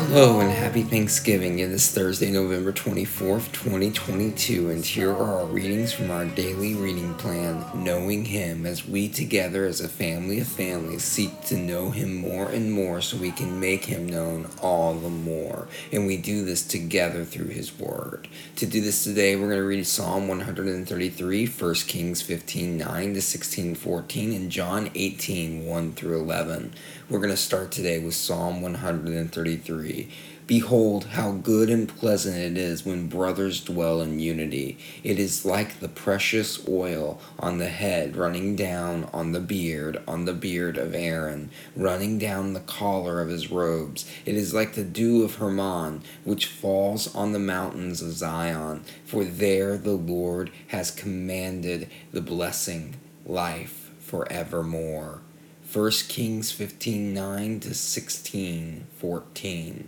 Hello and happy Thanksgiving. It is Thursday, November 24th, 2022, and here are our readings from our daily reading plan, Knowing Him, as we together as a family of families seek to know Him more and more so we can make Him known all the more. And we do this together through His Word. To do this today, we're going to read Psalm 133, 1 Kings 15, 9 to 16, 14, and John 18, 1 through 11. We're going to start today with Psalm 133. Behold, how good and pleasant it is when brothers dwell in unity. It is like the precious oil on the head running down on the beard of Aaron, running down the collar of his robes. It is like the dew of Hermon, which falls on the mountains of Zion. For there the Lord has commanded the blessing, life forevermore. 1 Kings 15, 9 to 16, 14.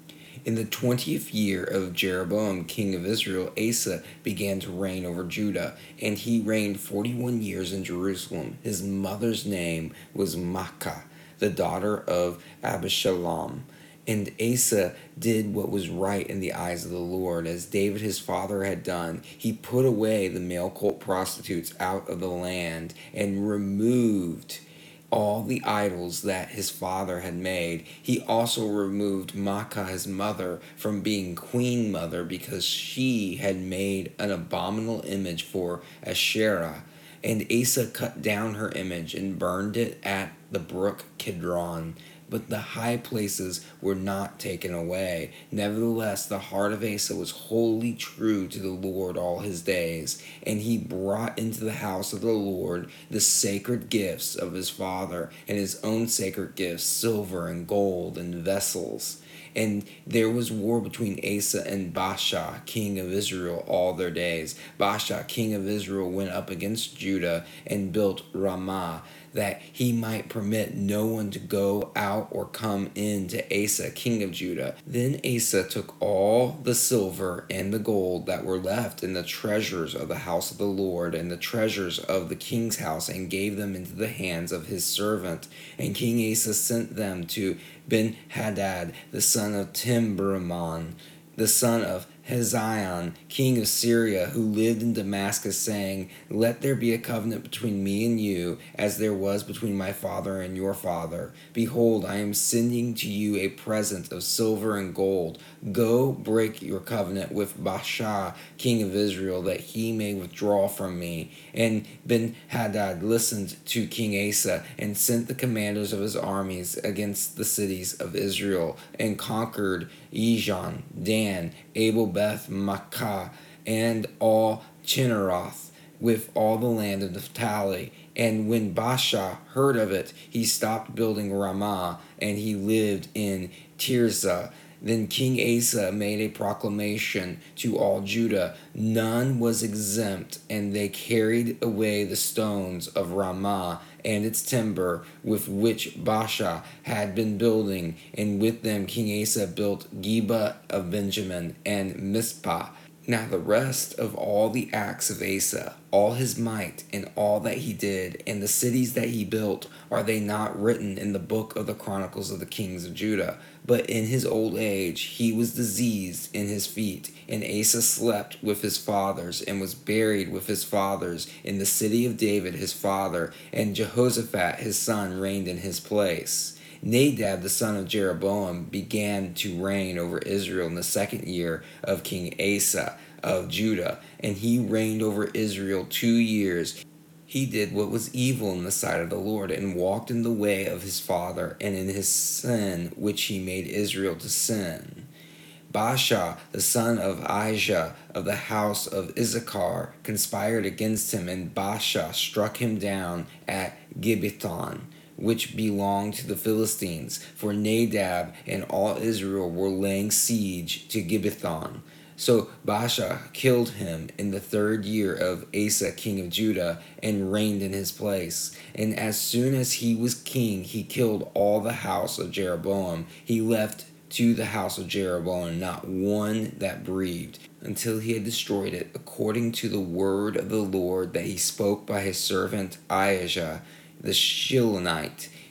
In the 20th year of Jeroboam, king of Israel, Asa began to reign over Judah, and he reigned 41 years in Jerusalem. His mother's name was Maacah, the daughter of Abishalom. And Asa did what was right in the eyes of the Lord, as David his father had done. He put away the male cult prostitutes out of the land and removed all the idols that his father had made. He also removed Maacah, his mother, from being queen mother because she had made an abominable image for Asherah. And Asa cut down her image and burned it at the brook Kidron. But the high places were not taken away. Nevertheless, the heart of Asa was wholly true to the Lord all his days, and he brought into the house of the Lord the sacred gifts of his father, and his own sacred gifts, silver and gold and vessels. And there was war between Asa and Baasha, king of Israel, all their days. Baasha, king of Israel, went up against Judah and built Ramah, that he might permit no one to go out or come in to Asa, king of Judah. Then Asa took all the silver and the gold that were left in the treasures of the house of the Lord and the treasures of the king's house, and gave them into the hands of his servant. And King Asa sent them to Ben-Hadad, the son of Timberman, the son of Hezion, king of Syria, who lived in Damascus, saying, Let there be a covenant between me and you, as there was between my father and your father. Behold, I am sending to you a present of silver and gold. Go break your covenant with Baasha, king of Israel, that he may withdraw from me. And Ben-Hadad listened to King Asa, and sent the commanders of his armies against the cities of Israel, and conquered Ijon, Dan, Abel-Beth Maacah, and all Chinneroth, with all the land of Naphtali. And when Baasha heard of it, he stopped building Ramah, and he lived in Tirzah. Then King Asa made a proclamation to all Judah. None was exempt, and they carried away the stones of Ramah and its timber with which Baasha had been building, and with them King Asa built Geba of Benjamin and Mizpah. Now the rest of all the acts of Asa, all his might, and all that he did, and the cities that he built, are they not written in the book of the Chronicles of the Kings of Judah? But in his old age he was diseased in his feet, and Asa slept with his fathers, and was buried with his fathers in the city of David his father, and Jehoshaphat his son reigned in his place. Nadab the son of Jeroboam began to reign over Israel in the 2nd year of King Asa of Judah, and he reigned over Israel 2 years. He did what was evil in the sight of the Lord, and walked in the way of his father, and in his sin which he made Israel to sin. Baasha, the son of Ahijah of the house of Issachar, conspired against him, and Baasha struck him down at Gibbethon, which belonged to the Philistines, for Nadab and all Israel were laying siege to Gibbethon. So Baasha killed him in the 3rd year of Asa king of Judah, and reigned in his place. And as soon as he was king, he killed all the house of Jeroboam. He left to the house of Jeroboam not one that breathed, until he had destroyed it, according to the word of the Lord that he spoke by his servant Ahijah the Shilonite,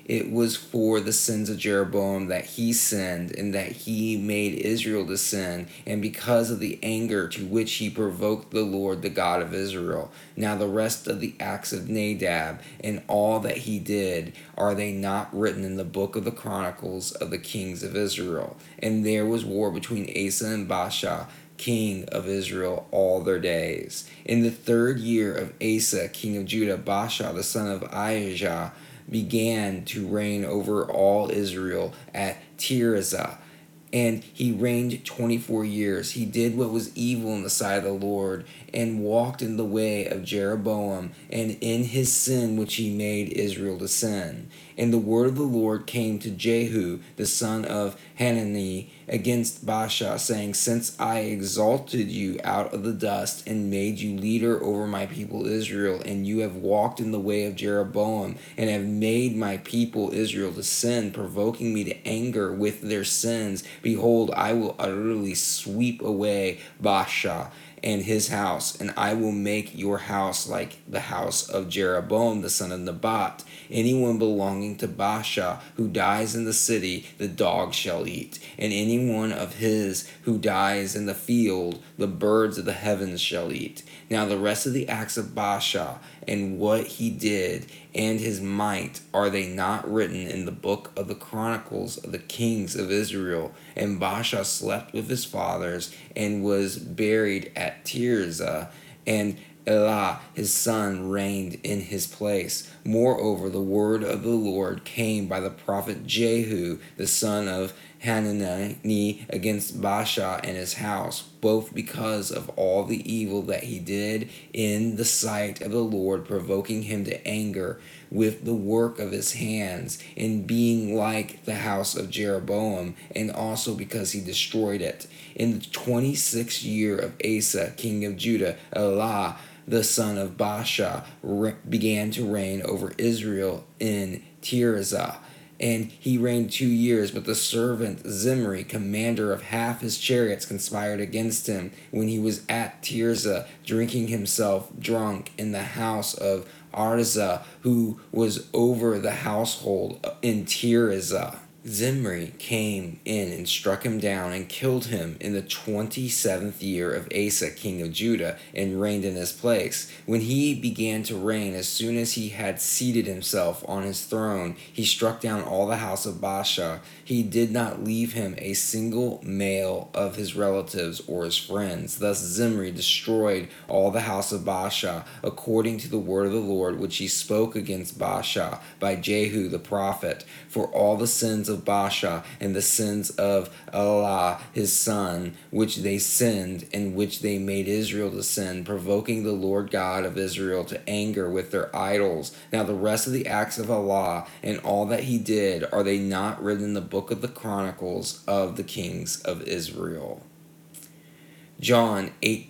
It was for the sins of Jeroboam that he sinned, and that he made Israel to sin, and because of the anger to which he provoked the Lord, the God of Israel. Now the rest of the acts of Nadab and all that he did, are they not written in the book of the Chronicles of the kings of Israel? And there was war between Asa and Baasha, king of Israel, all their days. In the 3rd year of Asa, king of Judah, Baasha, the son of Ahijah, began to reign over all Israel at Tirzah. And he reigned 24 years. He did what was evil in the sight of the Lord, and walked in the way of Jeroboam, and in his sin which he made Israel to sin. And the word of the Lord came to Jehu, the son of Hanani, against Baasha, saying, Since I exalted you out of the dust, and made you leader over my people Israel, and you have walked in the way of Jeroboam, and have made my people Israel to sin, provoking me to anger with their sins, behold, I will utterly sweep away Baasha and his house, and I will make your house like the house of Jeroboam the son of Nebat. Anyone belonging to Baasha who dies in the city, the dog shall eat, and anyone of his who dies in the field, the birds of the heavens shall eat. Now the rest of the acts of Baasha, and what he did, and his might, are they not written in the book of the Chronicles of the kings of Israel? And Baasha slept with his fathers, and was buried at Tirzah, and Elah his son reigned in his place. Moreover, the word of the Lord came by the prophet Jehu, the son of Hanani, against Baasha and his house, both because of all the evil that he did in the sight of the Lord, provoking him to anger with the work of his hands, in being like the house of Jeroboam, and also because he destroyed it. In the 26th year of Asa, king of Judah, Elah, the son of Baasha, began to reign over Israel in Tirzah. And he reigned 2 years, but the servant Zimri, commander of half his chariots, conspired against him when he was at Tirzah, drinking himself drunk in the house of Arza, who was over the household in Tirzah. Zimri came in and struck him down and killed him in the 27th year of Asa, king of Judah, and reigned in his place. When he began to reign, as soon as he had seated himself on his throne, he struck down all the house of Baasha. He did not leave him a single male of his relatives or his friends. Thus Zimri destroyed all the house of Baasha, according to the word of the Lord, which he spoke against Baasha by Jehu the prophet. For all the sins of Baasha and the sins of Elah his son, which they sinned, and which they made Israel to sin, provoking the Lord God of Israel to anger with their idols. Now the rest of the acts of Elah and all that he did, are they not written in the book of the Chronicles of the kings of Israel? John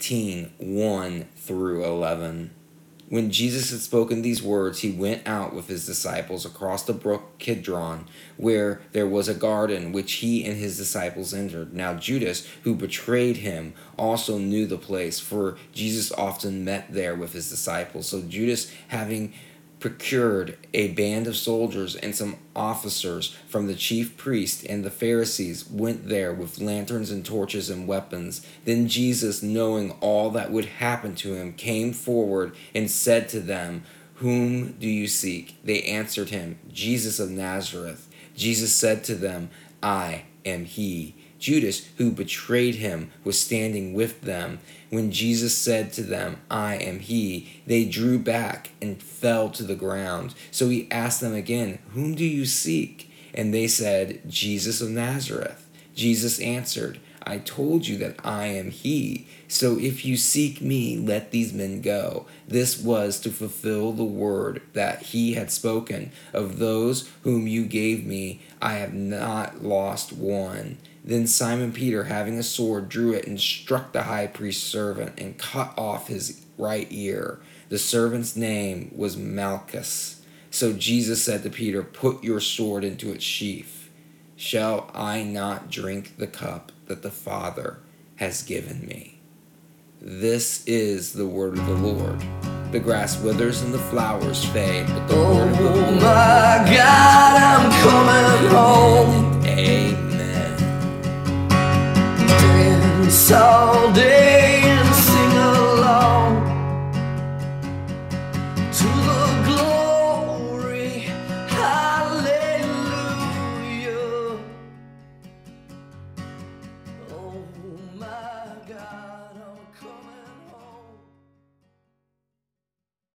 18:1 through 11. When Jesus had spoken these words, he went out with his disciples across the brook Kidron, where there was a garden, which he and his disciples entered. Now Judas, who betrayed him, also knew the place, for Jesus often met there with his disciples. So Judas, having procured a band of soldiers and some officers from the chief priests and the Pharisees, went there with lanterns and torches and weapons. Then Jesus, knowing all that would happen to him, came forward and said to them, Whom do you seek? They answered him, Jesus of Nazareth. Jesus said to them, I am he. Judas, who betrayed him, was standing with them. When Jesus said to them, I am he, they drew back and fell to the ground. So he asked them again, Whom do you seek? And they said, Jesus of Nazareth. Jesus answered, I told you that I am he. So if you seek me, let these men go. This was to fulfill the word that he had spoken. Of those whom you gave me, I have not lost one. Then Simon Peter, having a sword, drew it and struck the high priest's servant and cut off his right ear. The servant's name was Malchus. So Jesus said to Peter, Put your sword into its sheath. Shall I not drink the cup that the Father has given me? This is the word of the Lord. The grass withers and the flowers fade, but the word of the Lord... Oh my God, coming home. Amen. Been so deep.